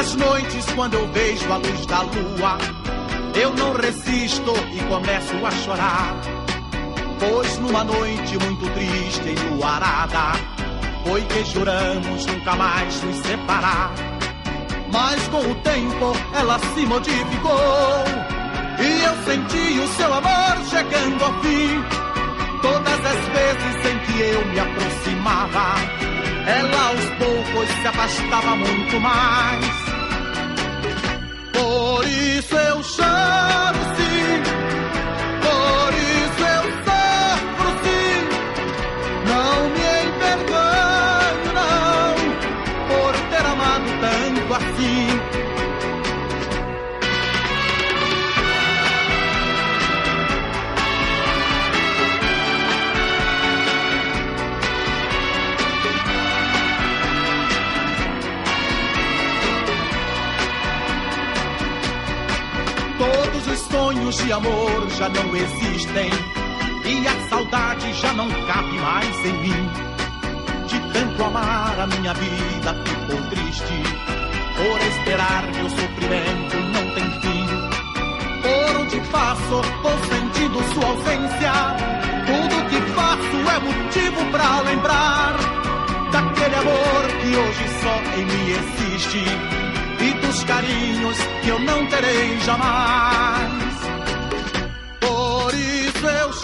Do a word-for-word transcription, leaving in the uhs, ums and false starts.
Nas noites quando eu vejo a luz da lua, eu não resisto e começo a chorar. Pois numa noite muito triste e enluarada, foi que juramos nunca mais nos separar. Mas com o tempo ela se modificou e eu senti o seu amor chegando ao fim. Todas as vezes em que eu me aproximava, ela aos poucos se afastava muito mais. Por isso eu choro sim, por isso eu sofro sim. Não me envergonho não, por ter amado tanto assim. Todos os sonhos de amor já não existem e a saudade já não cabe mais em mim. De tanto amar a minha vida ficou triste, por esperar meu sofrimento não tem fim. Por onde passo vou sentindo sua ausência, tudo que faço é motivo pra lembrar daquele amor que hoje só em mim existe e dos carinhos que eu não terei jamais. Por isso eu